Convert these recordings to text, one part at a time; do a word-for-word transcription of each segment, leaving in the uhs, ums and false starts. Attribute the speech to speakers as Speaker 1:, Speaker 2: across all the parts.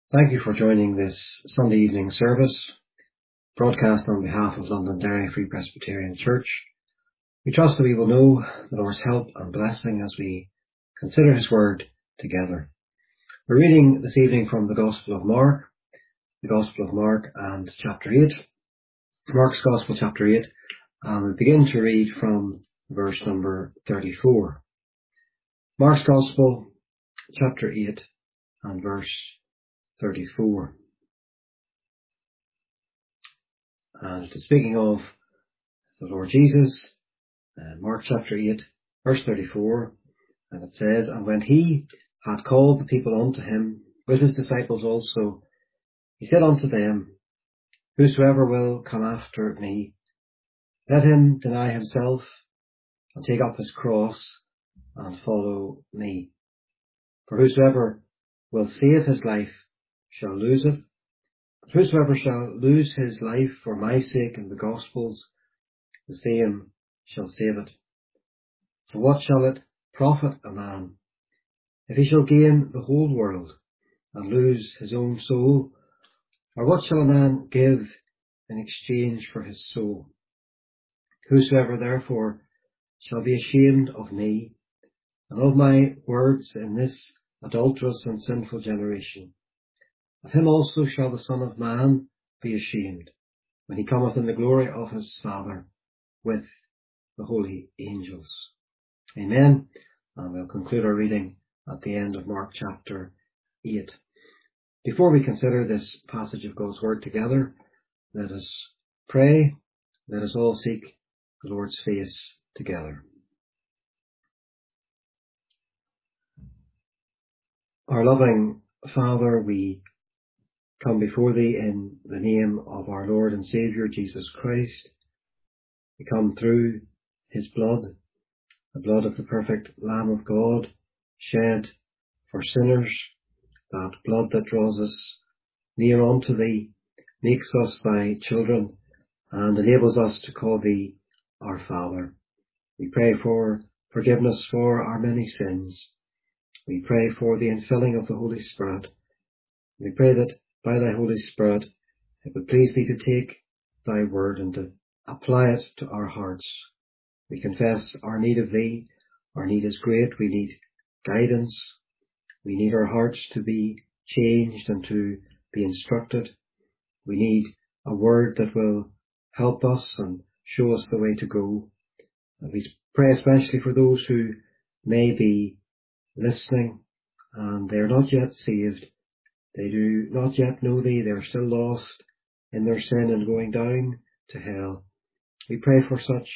Speaker 1: Thank you for joining this Sunday evening service, broadcast on behalf of Londonderry Free Presbyterian Church. We trust that we will know the Lord's help and blessing as we consider His Word together. We're reading this evening from the Gospel of Mark, the Gospel of Mark and chapter eight, Mark's Gospel chapter eight, and we begin to read from verse number thirty-four. Mark's Gospel chapter eight and verse thirty-four. And it is speaking of the Lord Jesus, uh, Mark chapter eight, verse thirty-four, and it says, "And when he had called the people unto him, with his disciples also, he said unto them, Whosoever will come after me, let him deny himself, and take up his cross, and follow me. For whosoever will save his life shall lose it, but whosoever shall lose his life for my sake and the gospel's, the same shall save it. For what shall it profit a man, if he shall gain the whole world, and lose his own soul? Or what shall a man give in exchange for his soul? Whosoever therefore shall be ashamed of me, and of my words in this adulterous and sinful generation, of him also shall the Son of Man be ashamed, when he cometh in the glory of his Father with the holy angels." Amen. And we'll conclude our reading at the end of Mark chapter eight. Before we consider this passage of God's Word together, let us pray. Let us all seek the Lord's face together. Our loving Father, we come before Thee in the name of our Lord and Saviour Jesus Christ. We come through His blood, the blood of the perfect Lamb of God, shed for sinners, that blood that draws us near unto Thee, makes us Thy children, and enables us to call Thee our Father. We pray for forgiveness for our many sins. We pray for the infilling of the Holy Spirit. We pray that by Thy Holy Spirit it would please Thee to take Thy word and to apply it to our hearts. We confess our need of Thee. Our need is great. We need guidance. We need our hearts to be changed and to be instructed. We need a word that will help us and show us the way to go. And we pray especially for those who may be listening and they are not yet saved. They do not yet know Thee. They are still lost in their sin and going down to hell. We pray for such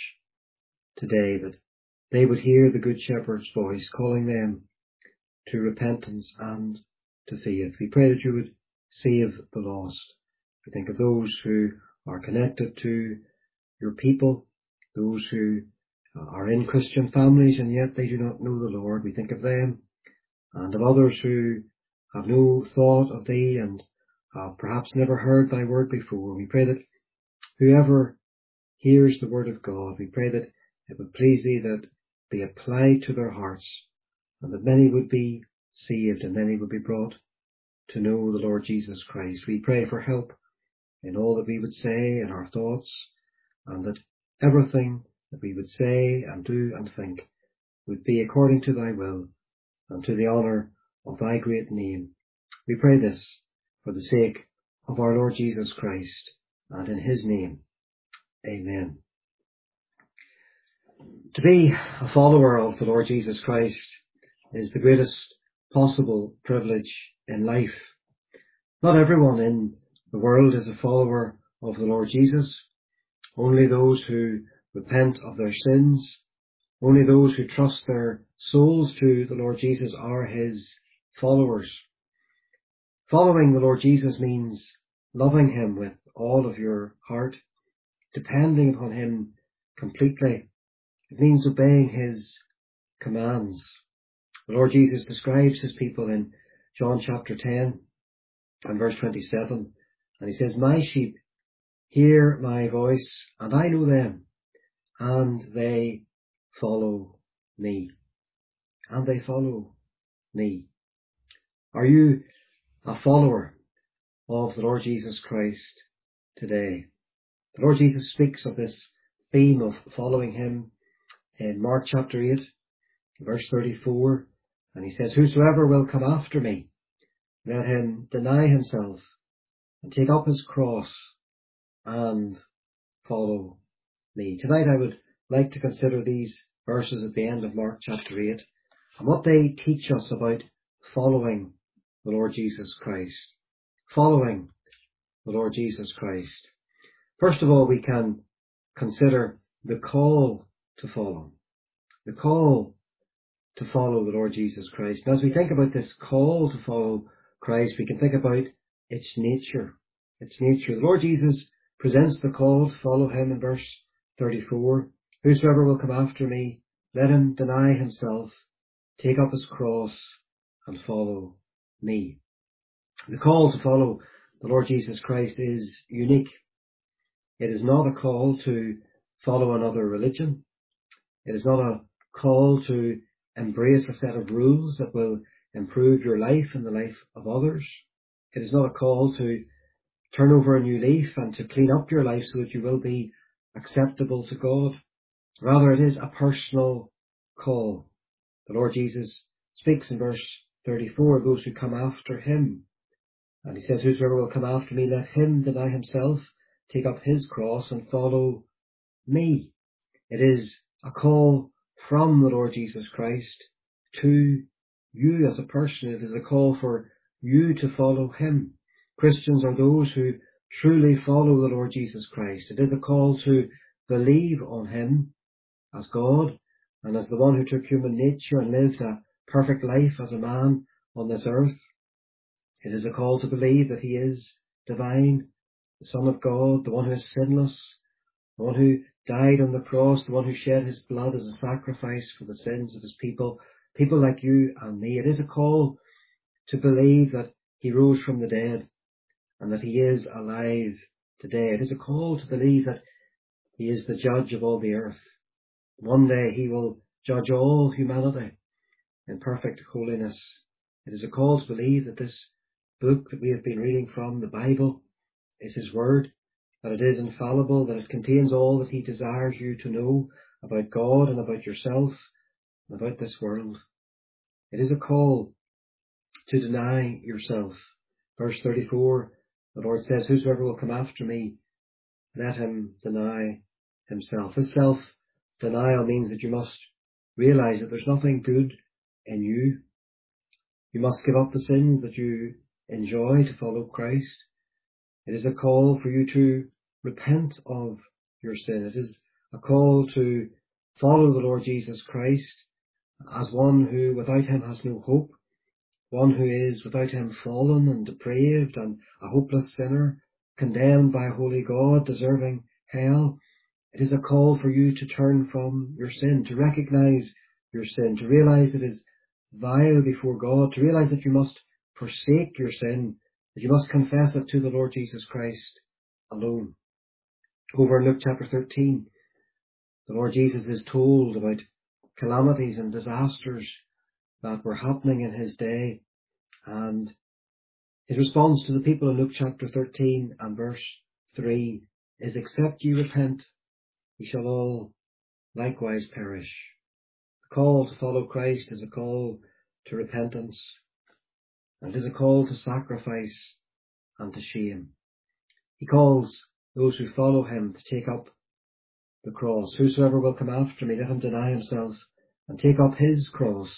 Speaker 1: today, that they would hear the Good Shepherd's voice calling them to repentance and to faith. We pray that You would save the lost. We think of those who are connected to Your people, those who are in Christian families and yet they do not know the Lord. We think of them, and of others who have no thought of Thee and have perhaps never heard Thy word before. We pray that whoever hears the word of God, we pray that it would please Thee that be applied to their hearts, and that many would be saved and many would be brought to know the Lord Jesus Christ. We pray for help in all that we would say in our thoughts, and that everything that we would say and do and think would be according to Thy will and to the honour of Thy great name. We pray this for the sake of our Lord Jesus Christ, and in His name. Amen. To be a follower of the Lord Jesus Christ is the greatest possible privilege in life. Not everyone in the world is a follower of the Lord Jesus. Only those who repent of their sins, only those who trust their souls to the Lord Jesus are His followers. Following the Lord Jesus means loving Him with all of your heart, depending upon Him completely. It means obeying His commands. The Lord Jesus describes His people in John chapter ten and verse twenty-seven, and He says, "My sheep hear my voice, and I know them, and they follow me." And they follow me. Are you a follower of the Lord Jesus Christ today. The Lord Jesus speaks of this theme of following him in Mark chapter eight, verse thirty-four, and he says, "Whosoever will come after me, let him deny himself and take up his cross and follow me." Tonight I would like to consider these verses at the end of Mark chapter eight and what they teach us about following the Lord Jesus Christ. Following the Lord Jesus Christ. First of all, we can consider the call to follow. The call to follow the Lord Jesus Christ. And as we think about this call to follow Christ, we can think about its nature. Its nature. The Lord Jesus presents the call to follow him in verse thirty-four. "Whosoever will come after me, let him deny himself, take up his cross, and follow me." The call to follow the Lord Jesus Christ is unique. It is not a call to follow another religion. It is not a call to embrace a set of rules that will improve your life and the life of others. It is not a call to turn over a new leaf and to clean up your life so that you will be acceptable to God. Rather, it is a personal call. The Lord Jesus speaks in verse thirty-four of those who come after him. And he says, "Whosoever will come after me, let him deny himself, take up his cross, and follow me." It is a call from the Lord Jesus Christ to you as a person. It is a call for you to follow him. Christians are those who truly follow the Lord Jesus Christ. It is a call to believe on him as God and as the one who took human nature and lived a perfect life as a man on this earth. It is a call to believe that he is divine, the Son of God, the one who is sinless, the one who died on the cross, the one who shed his blood as a sacrifice for the sins of his people, people like you and me. It is a call to believe that he rose from the dead and that he is alive today. It is a call to believe that he is the judge of all the earth. One day he will judge all humanity in perfect holiness. It is a call to believe that this book that we have been reading from, the Bible, is his word, that it is infallible, that it contains all that he desires you to know about God and about yourself and about this world. It is a call to deny yourself. Verse thirty-four, the Lord says, "Whosoever will come after me, let him deny himself." This self-denial means that you must realize that there's nothing good in you. You must give up the sins that you enjoy to follow Christ. It is a call for you to repent of your sin. It is a call to follow the Lord Jesus Christ as one who without him has no hope, one who is without him fallen and depraved and a hopeless sinner, condemned by a holy God, deserving hell. It is a call for you to turn from your sin, to recognize your sin, to realize it is vile before God, to realize that you must forsake your sin, that you must confess it to the Lord Jesus Christ alone. Over in Luke chapter thirteen, the Lord Jesus is told about calamities and disasters that were happening in his day, and his response to the people in Luke chapter thirteen and verse three is, "Except ye repent, ye shall all likewise perish." The call to follow Christ is a call to repentance, and it is a call to sacrifice and to shame. He calls those who follow him to take up the cross. "Whosoever will come after me, let him deny himself and take up his cross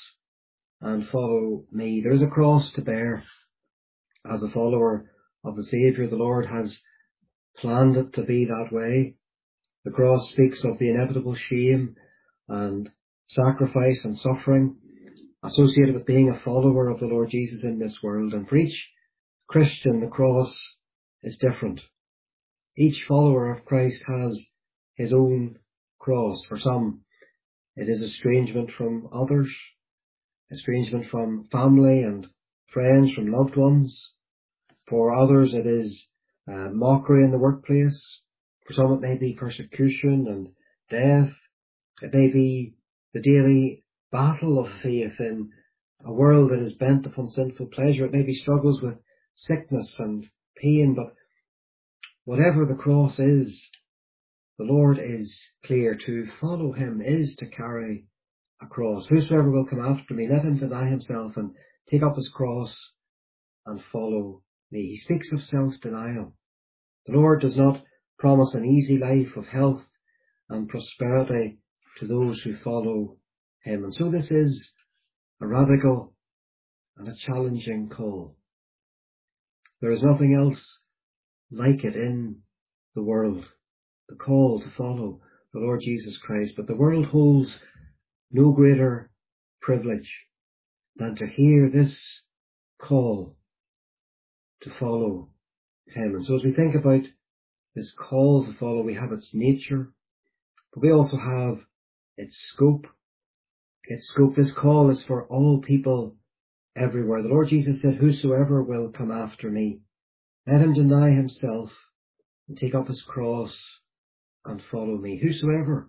Speaker 1: and follow me." There is a cross to bear. As a follower of the Saviour, the Lord has planned it to be that way. The cross speaks of the inevitable shame and sacrifice and suffering associated with being a follower of the Lord Jesus in this world. And for each Christian, the cross is different. Each follower of Christ has his own cross. For some, it is estrangement from others, estrangement from family and friends, from loved ones. For others, it is uh, mockery in the workplace. For some, it may be persecution and death. It may be the daily battle of faith in a world that is bent upon sinful pleasure. It may be struggles with sickness and pain, but whatever the cross is, the Lord is clear. To follow him is to carry a cross. Whosoever will come after me, let him deny himself and take up his cross and follow me. He speaks of self-denial. The Lord does not promise an easy life of health and prosperity to those who follow him. And so this is a radical and a challenging call. There is nothing else like it in the world, the call to follow the Lord Jesus Christ. But the world holds no greater privilege than to hear this call to follow him. And so as we think about this call to follow, we have its nature, but we also have its scope. Its scope, this call is for all people everywhere. The Lord Jesus said, whosoever will come after me, let him deny himself and take up his cross and follow me. Whosoever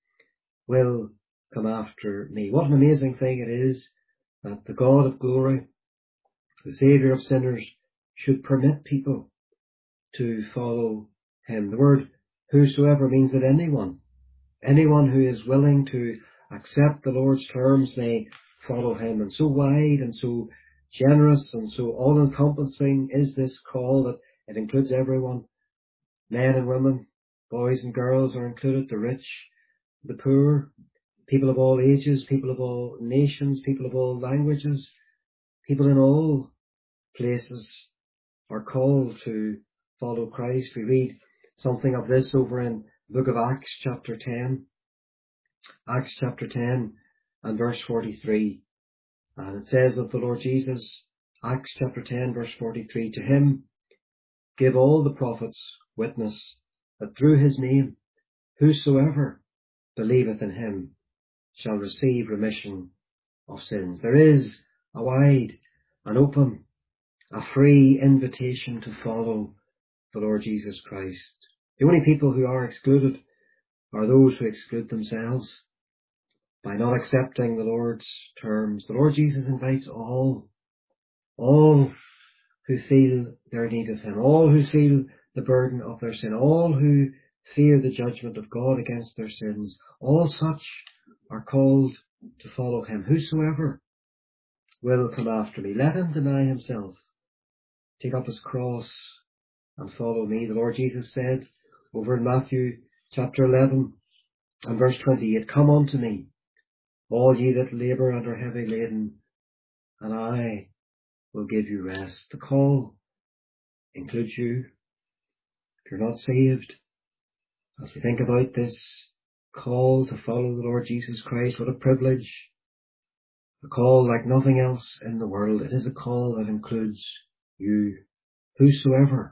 Speaker 1: will come after me. What an amazing thing it is that the God of glory, the Saviour of sinners, should permit people to follow him. The word whosoever means that anyone, anyone who is willing to accept the Lord's terms may follow him. And so wide and so generous and so all-encompassing is this call that it includes everyone. Men and women, boys and girls are included, the rich, the poor, people of all ages, people of all nations, people of all languages, people in all places are called to follow Christ. We read something of this over in the book of Acts chapter ten. Acts chapter ten and verse forty-three. And it says of the Lord Jesus, Acts chapter ten verse forty-three, to him give all the prophets witness that through his name whosoever believeth in him shall receive remission of sins. There is a wide and open, a free invitation to follow the Lord Jesus Christ. The only people who are excluded are those who exclude themselves by not accepting the Lord's terms. The Lord Jesus invites all, all who feel their need of him, all who feel the burden of their sin, all who fear the judgment of God against their sins. All such are called to follow him. Whosoever will come after me, let him deny himself, take up his cross and follow me. The Lord Jesus said over in Matthew chapter eleven and verse twenty-eight, come unto me, all ye that labour and are heavy laden, and I will give you rest. The call includes you. If you're not saved, as we think about this call to follow the Lord Jesus Christ, what a privilege. A call like nothing else in the world. It is a call that includes you. Whosoever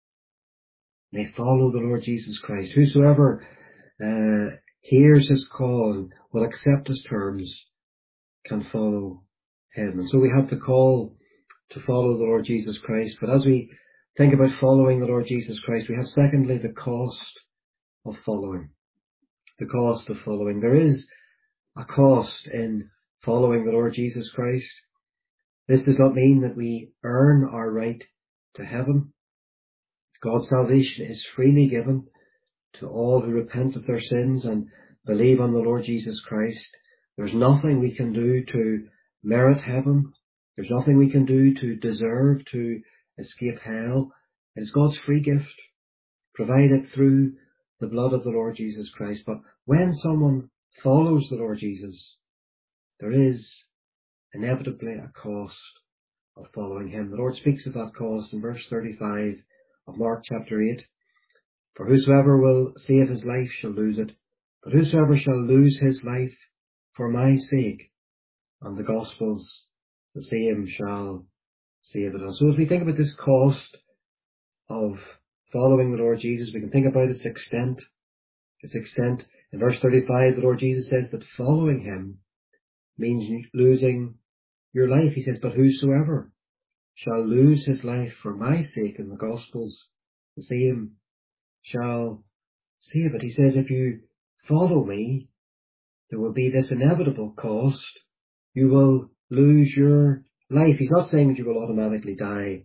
Speaker 1: may follow the Lord Jesus Christ, whosoever uh, hears his call and will accept his terms, can follow him. And so we have the call to follow the Lord Jesus Christ. But as we think about following the Lord Jesus Christ, we have secondly the cost of following. The cost of following. There is a cost in following the Lord Jesus Christ. This does not mean that we earn our right to heaven. God's salvation is freely given to all who repent of their sins and believe on the Lord Jesus Christ. There's nothing we can do to merit heaven. There's nothing we can do to deserve to escape hell. It's God's free gift, provided through the blood of the Lord Jesus Christ. But when someone follows the Lord Jesus, there is inevitably a cost of following him. The Lord speaks of that cost in verse thirty-five of Mark chapter eight. For whosoever will save his life shall lose it, but whosoever shall lose his life for my sake and the gospel's, the same shall save it. And so as we think about this cost of following the Lord Jesus, we can think about its extent. Its extent. In verse thirty-five, the Lord Jesus says that following him means losing your life. He says, but whosoever shall lose his life for my sake and the gospel's, the same shall save it. He says, if you follow me, there will be this inevitable cost. You will lose your life. He's not saying that you will automatically die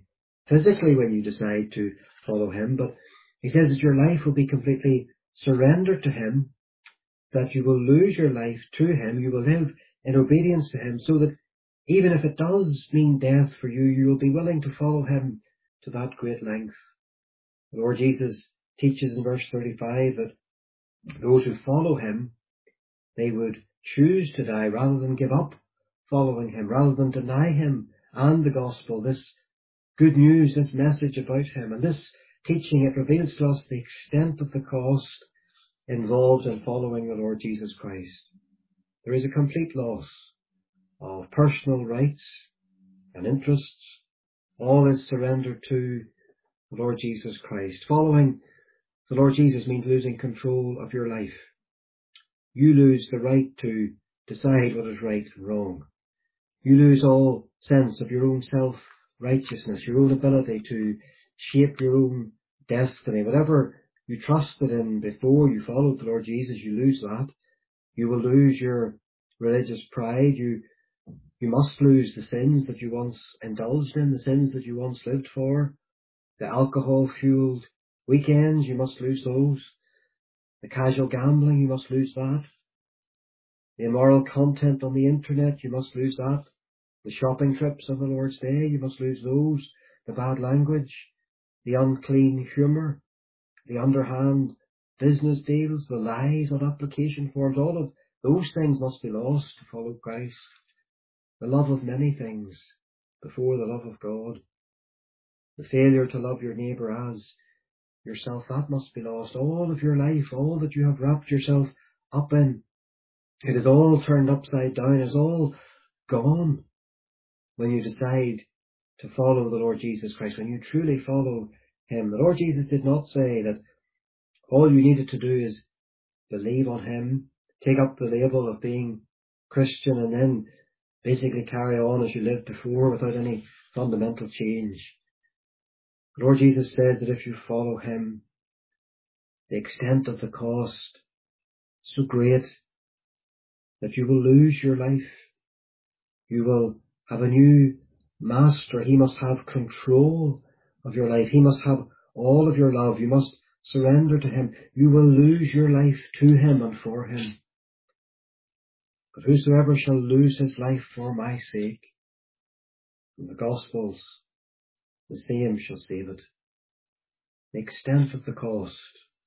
Speaker 1: physically when you decide to follow him, but he says that your life will be completely surrendered to him, that you will lose your life to him, you will live in obedience to him, so that even if it does mean death for you, you will be willing to follow him to that great length. The Lord Jesus teaches in verse thirty-five that those who follow him, they would choose to die rather than give up following him, rather than deny him and the gospel, this good news, this message about him. And this teaching, it reveals to us the extent of the cost involved in following the Lord Jesus Christ. There is a complete loss of personal rights and interests. All is surrendered to the Lord Jesus Christ. Following the Lord Jesus means losing control of your life. You lose the right to decide what is right and wrong. You lose all sense of your own self-righteousness, your own ability to shape your own destiny. Whatever you trusted in before you followed the Lord Jesus, you lose that. You will lose your religious pride. You you must lose the sins that you once indulged in, the sins that you once lived for. The alcohol-fueled weekends, you must lose those. The casual gambling, you must lose that. The immoral content on the internet, you must lose that. The shopping trips of the Lord's Day, you must lose those. The bad language, the unclean humour, the underhand business deals, the lies on application forms, all of those things must be lost to follow Christ. The love of many things before the love of God. The failure to love your neighbour as yourself, that must be lost. All of your life, all that you have wrapped yourself up in, it is all turned upside down. It's all gone when you decide to follow the Lord Jesus Christ, when you truly follow him. The Lord Jesus did not say that all you needed to do is believe on him, take up the label of being Christian, and then basically carry on as you lived before without any fundamental change. The Lord Jesus says that if you follow him, the extent of the cost is so great that you will lose your life. You will have a new master. He must have control of your life. He must have all of your love. You must surrender to him. You will lose your life to him and for him. But whosoever shall lose his life for my sake, in the Gospels, the same shall save it. The extent of the cost,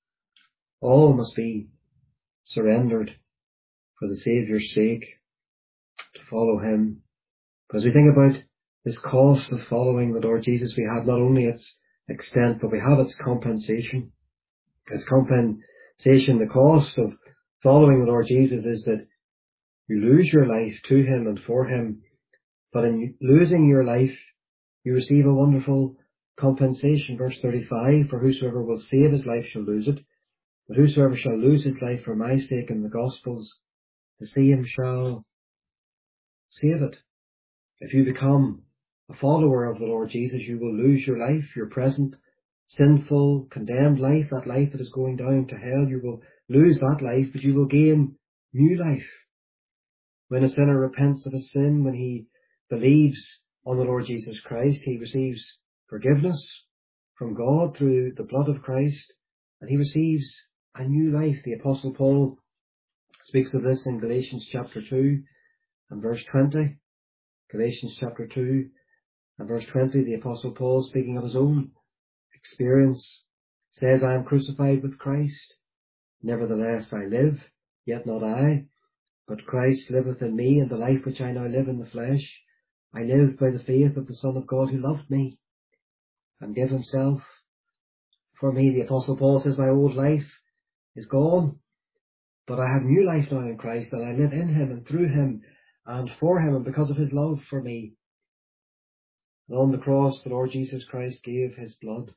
Speaker 1: all must be surrendered for the Saviour's sake, to follow him. But as we think about this cost of following the Lord Jesus, we have not only its extent, but we have its compensation. Its compensation, the cost of following the Lord Jesus, is that you lose your life to him and for him, but in losing your life, you receive a wonderful compensation. Verse thirty-five, for whosoever will save his life shall lose it, but whosoever shall lose his life for my sake in the Gospels, the same shall save it. If you become a follower of the Lord Jesus, you will lose your life, your present sinful, condemned life, that life that is going down to hell. You will lose that life, but you will gain new life. When a sinner repents of his sin, when he believes on the Lord Jesus Christ, he receives forgiveness from God through the blood of Christ, and he receives a new life. The Apostle Paul speaks of this in Galatians chapter two and verse twenty. Galatians chapter two and verse twenty, the Apostle Paul, speaking of his own experience, says, I am crucified with Christ. Nevertheless I live, yet not I, but Christ liveth in me, and the life which I now live in the flesh, I live by the faith of the Son of God who loved me and gave himself for me. The Apostle Paul says, my old life is gone, but I have new life now in Christ, and I live in him and through him and for him, and because of his love for me. And on the cross, the Lord Jesus Christ gave his blood.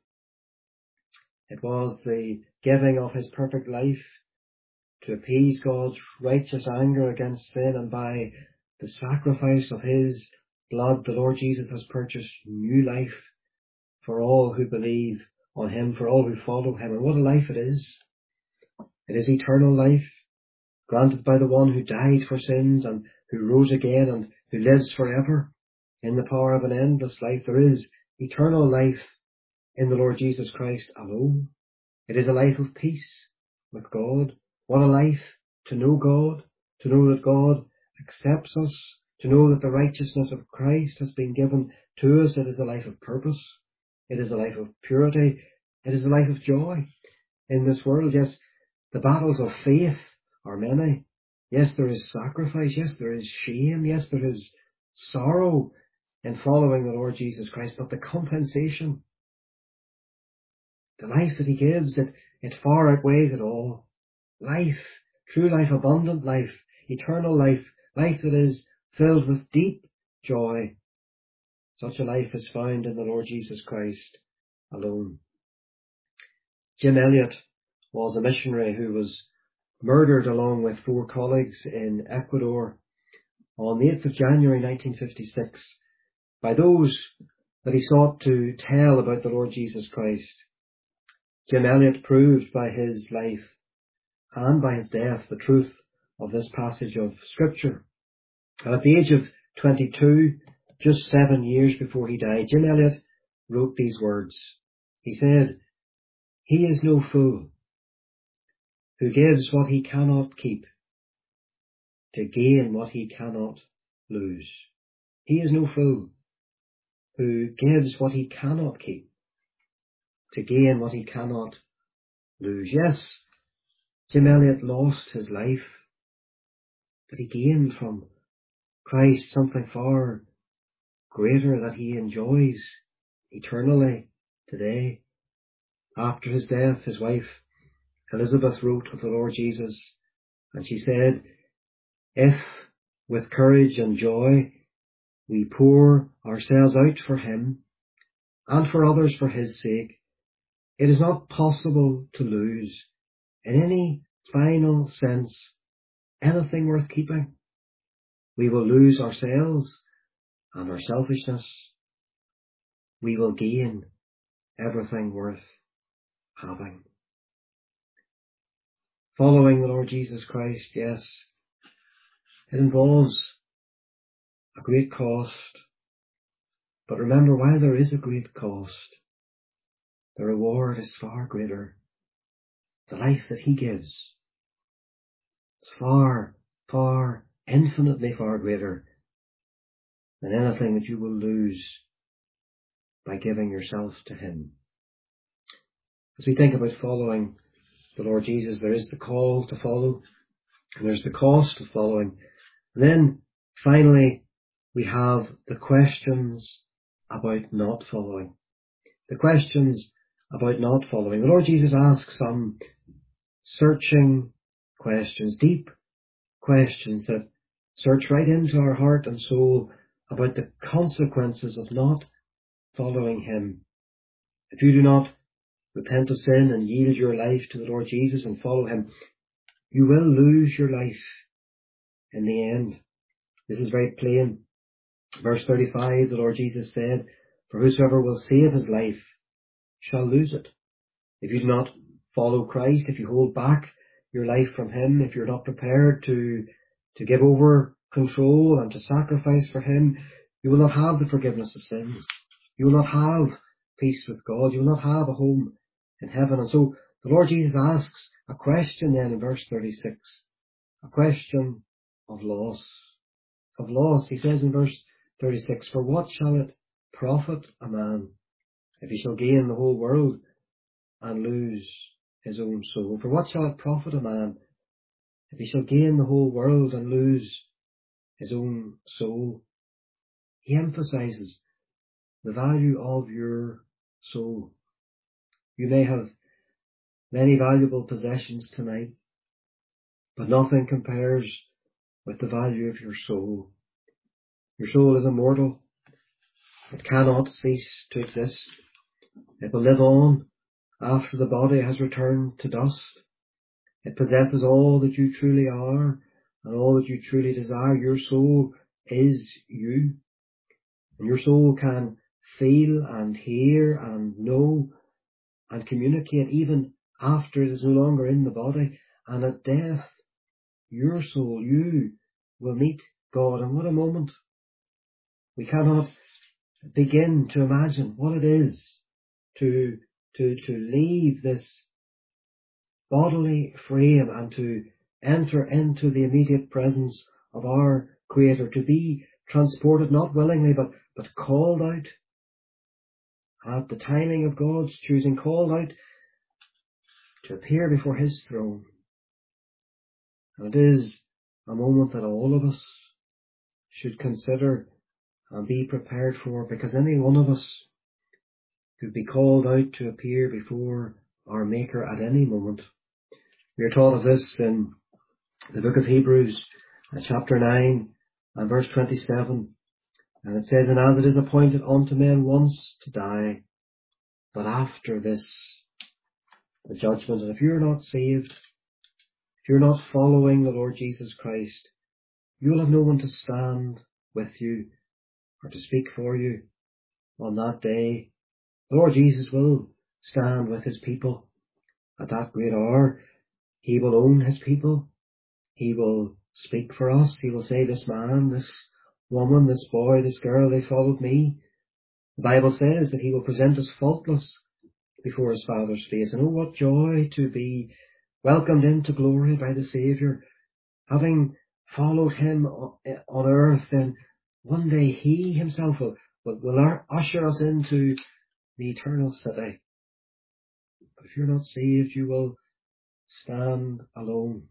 Speaker 1: It was the giving of his perfect life to appease God's righteous anger against sin, and by the sacrifice of his blood, the Lord Jesus has purchased new life for all who believe on him, for all who follow him. And what a life it is. It is eternal life, granted by the one who died for sins and who rose again and who lives forever in the power of an endless life. There is eternal life in the Lord Jesus Christ alone. It is a life of peace with God. What a life to know God, to know that God accepts us, to know that the righteousness of Christ has been given to us. It is a life of purpose. It is a life of purity. It is a life of joy in this world. Yes, the battles of faith are many. Yes, there is sacrifice. Yes, there is shame. Yes, there is sorrow in following the Lord Jesus Christ. But the compensation, the life that he gives, it, it far outweighs it all. Life, true life, abundant life, eternal life, life that is filled with deep joy. Such a life is found in the Lord Jesus Christ alone. Jim Elliot was a missionary who was murdered along with four colleagues in Ecuador on the eighth of January nineteen fifty-six by those that he sought to tell about the Lord Jesus Christ. Jim Elliot proved by his life and by his death the truth of this passage of Scripture. And at the age of twenty-two, just seven years before he died, Jim Elliot wrote these words. He said, "He is no fool who gives what he cannot keep to gain what he cannot lose." He is no fool who gives what he cannot keep to gain what he cannot lose. Yes, Jim Elliot lost his life, but he gained from Christ something far greater that he enjoys eternally today. After his death, his wife Elizabeth wrote of the Lord Jesus, and she said, "If with courage and joy we pour ourselves out for him and for others for his sake, it is not possible to lose, in any final sense, anything worth keeping. We will lose ourselves and our selfishness. We will gain everything worth having." Following the Lord Jesus Christ, yes, it involves a great cost. But remember, while there is a great cost, the reward is far greater. The life that he gives is far, far, infinitely far greater than anything that you will lose by giving yourself to him. As we think about following the Lord Jesus, there is the call to follow, and there's the cost of following. And then, finally, we have the questions about not following. The questions about not following. The Lord Jesus asks some searching questions, deep questions that search right into our heart and soul about the consequences of not following him. If you do not repent of sin and yield your life to the Lord Jesus and follow him, you will lose your life in the end. This is very plain. Verse thirty-five, the Lord Jesus said, "For whosoever will save his life shall lose it." If you do not follow Christ, if you hold back your life from him, if you're not prepared to, to give over control and to sacrifice for him, you will not have the forgiveness of sins. You will not have peace with God. You will not have a home in heaven. And so the Lord Jesus asks a question then in verse thirty-six, a question of loss. Of loss. He says in verse thirty-six, "For what shall it profit a man if he shall gain the whole world and lose his own soul? For what shall it profit a man if he shall gain the whole world and lose his own soul?" He emphasizes the value of your soul. You may have many valuable possessions tonight, but nothing compares with the value of your soul. Your soul is immortal. It cannot cease to exist. It will live on after the body has returned to dust. It possesses all that you truly are and all that you truly desire. Your soul is you. And your soul can feel and hear and know and communicate even after it is no longer in the body. And at death, your soul, you, will meet God. And what a moment. We cannot begin to imagine what it is to, to, to leave this bodily frame and to enter into the immediate presence of our Creator, to be transported not willingly but, but called out at the timing of God's choosing, called out to appear before His throne. And it is a moment that all of us should consider and be prepared for, because any one of us could be called out to appear before our Maker at any moment. We are taught of this in the book of Hebrews, chapter nine and verse twenty-seven. And it says, "And as it is appointed unto men once to die, but after this, the judgment." And if you're not saved, if you're not following the Lord Jesus Christ, you'll have no one to stand with you or to speak for you on that day. The Lord Jesus will stand with His people at that great hour. He will own His people. He will speak for us. He will say, "This man, this woman, this boy, this girl, they followed me." The Bible says that He will present us faultless before His Father's face. And oh, what joy to be welcomed into glory by the Saviour, having followed Him on earth. And one day He Himself will, will, will usher us into the eternal city. But if you're not saved, you will stand alone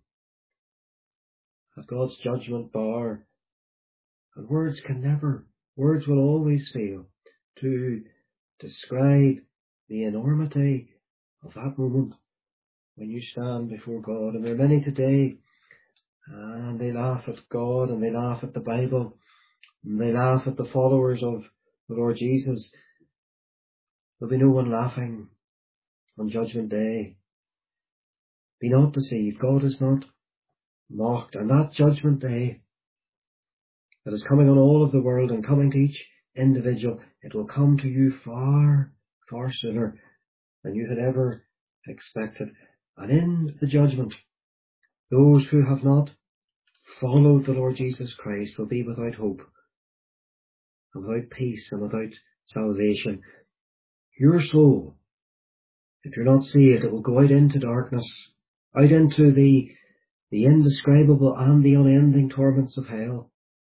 Speaker 1: at God's judgment bar. And words can never, words will always fail to describe the enormity of that moment when you stand before God. And there are many today, and they laugh at God, and they laugh at the Bible, and they laugh at the followers of the Lord Jesus. There'll be no one laughing on Judgment Day. Be not deceived. God is not mocked. And that Judgment Day that is coming on all of the world and coming to each individual, it will come to you far, far sooner than you had ever expected. And in the judgment, those who have not followed the Lord Jesus Christ will be without hope, and without peace, and without salvation. Your soul, if you're not saved, it will go out into darkness, out into the, the indescribable and the unending torments of hell.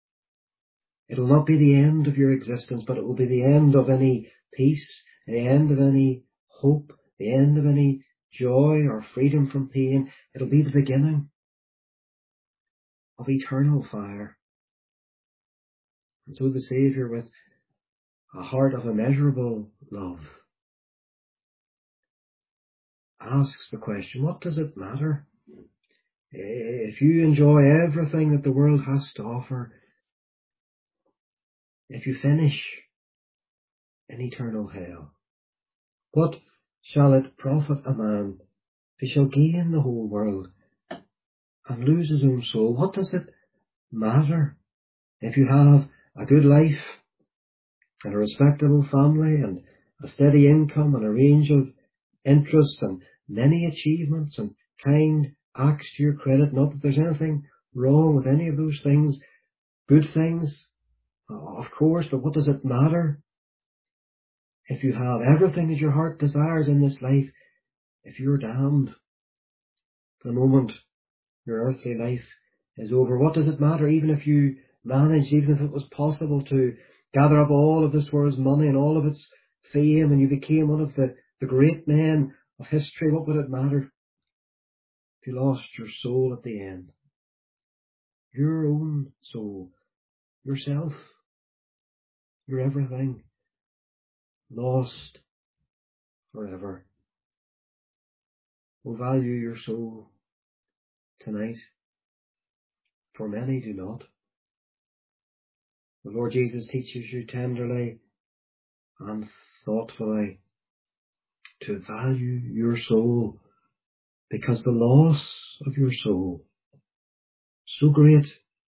Speaker 1: It will not be the end of your existence, but it will be the end of any peace, the end of any hope, the end of any joy or freedom from pain. It will be the beginning of eternal fire. And so the Saviour, with a heart of immeasurable love, asks the question, what does it matter if you enjoy everything that the world has to offer, if you finish in eternal hell? What shall it profit a man if he shall gain the whole world and lose his own soul? What does it matter if you have a good life and a respectable family and a steady income and a range of interests and many achievements and kind acts to your credit? Not that there's anything wrong with any of those things, good things, of course, but what does it matter if you have everything that your heart desires in this life, if you're damned the moment your earthly life is over? What does it matter even if you managed, even if it was possible to gather up all of this world's money and all of its fame, and you became one of the, the great men of history? What would it matter if you lost your soul at the end? Your own soul, yourself, your everything, lost forever. Oh, value your soul tonight, for many do not. The Lord Jesus teaches you tenderly and thoughtfully to value your soul, because the loss of your soul, so great,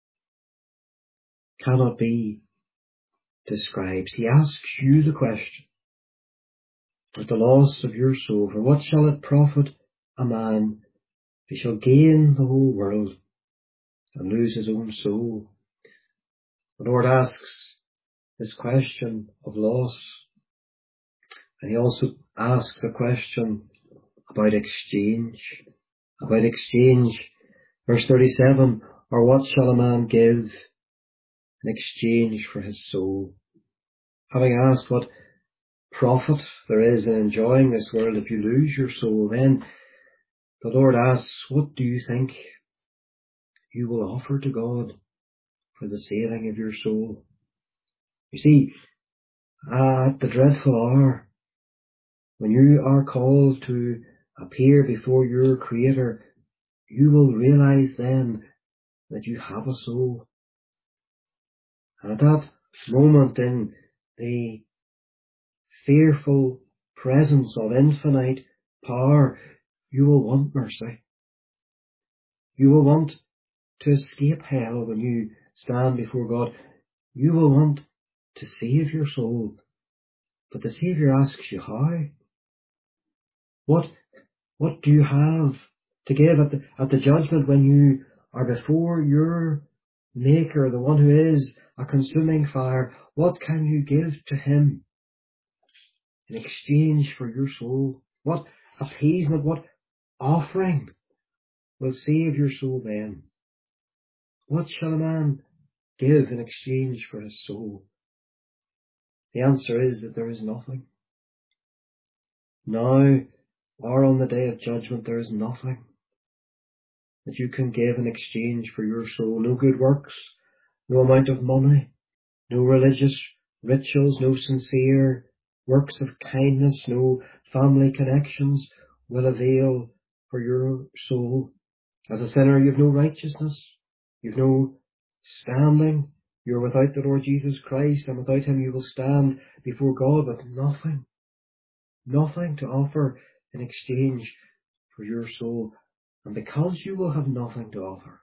Speaker 1: cannot be described. He asks you the question, with the loss of your soul, for what shall it profit a man if he shall gain the whole world and lose his own soul? The Lord asks this question of loss. And he also asks a question about exchange. About exchange. Verse thirty-seven, or what shall a man give in exchange for his soul? Having asked what profit there is in enjoying this world if you lose your soul, then the Lord asks, what do you think you will offer to God for the saving of your soul? You see, at the dreadful hour, when you are called to appear before your Creator, you will realize then that you have a soul. And at that moment, in the fearful presence of infinite power, you will want mercy. You will want to escape hell when you stand before God. You will want to save your soul. But the Saviour asks you how. What, what do you have to give at the, at the judgment when you are before your Maker, the one who is a consuming fire? What can you give to him in exchange for your soul? What appeasement, what offering will save your soul then? What shall a man give in exchange for his soul? The answer is that there is nothing. Now, or on the day of judgment, there is nothing that you can give in exchange for your soul. No good works, no amount of money, no religious rituals, no sincere works of kindness, no family connections will avail for your soul. As a sinner, you have no righteousness, you have no standing. You're without the Lord Jesus Christ, and without him you will stand before God with nothing, nothing to offer in exchange for your soul. And because you will have nothing to offer,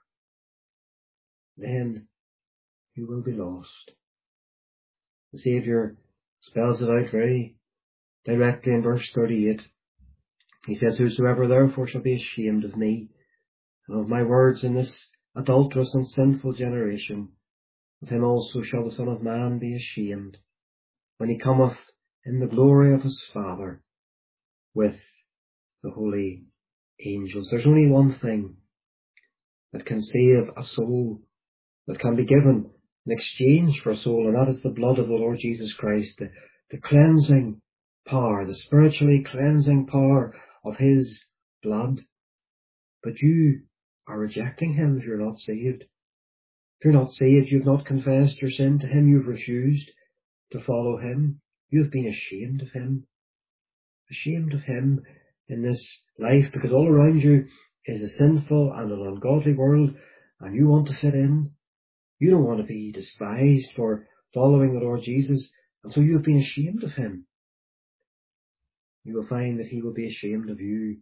Speaker 1: then you will be lost. The Saviour spells it out very directly in verse thirty-eight. He says, whosoever therefore shall be ashamed of me and of my words in this adulterous and sinful generation, of him also shall the Son of Man be ashamed, when he cometh in the glory of his Father with the holy angels. There's only one thing that can save a soul, that can be given in exchange for a soul, and that is the blood of the Lord Jesus Christ, the, the cleansing power, the spiritually cleansing power of his blood. But you are rejecting him if you're not saved. If you're not saved, you've not confessed your sin to him, you've refused to follow him, you've been ashamed of him, ashamed of him in this life, because all around you is a sinful and an ungodly world, and you want to fit in. You don't want to be despised for following the Lord Jesus, and so you have been ashamed of him. You will find that he will be ashamed of you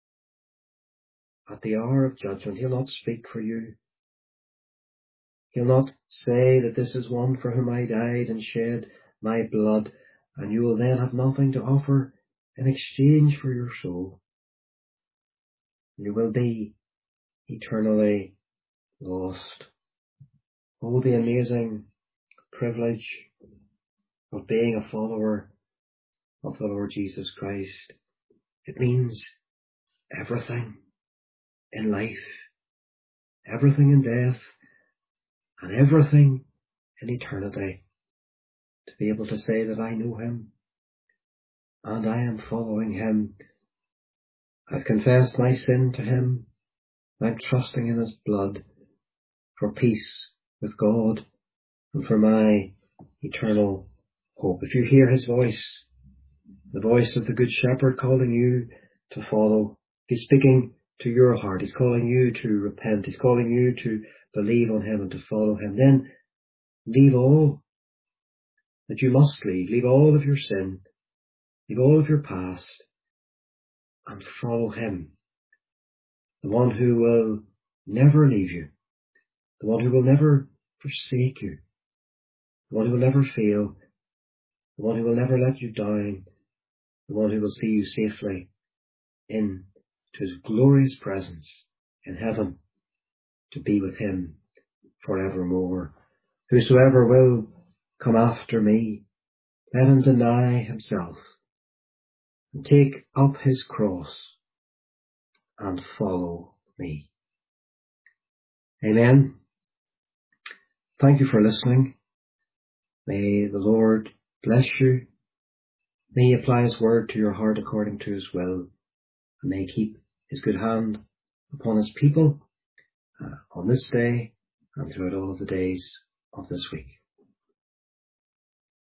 Speaker 1: at the hour of judgment. He'll not speak for you. He'll not say that this is one for whom I died and shed my blood, and you will then have nothing to offer in exchange for your soul. You will be eternally lost. Oh, the amazing privilege of being a follower of the Lord Jesus Christ. It means everything in life, everything in death, and everything in eternity. To be able to say that I know him and I am following him. I've confessed my sin to him. I'm trusting in his blood for peace with God and for my eternal hope. If you hear his voice, the voice of the Good Shepherd calling you to follow, he's speaking to your heart. He's calling you to repent. He's calling you to believe on him and to follow him. Then leave all that you must leave. Leave all of your sin. Leave all of your past and follow him. The one who will never leave you. The one who will never forsake you. The one who will never fail. The one who will never let you down. The one who will see you safely into his glorious presence in heaven to be with him forevermore. Whosoever will come after me, let him deny himself and take up his cross and follow me. Amen. Thank you for listening. May the Lord bless you. May he apply his word to your heart according to his will, and may he keep his good hand upon his people uh, on this day and throughout all of the days of this week.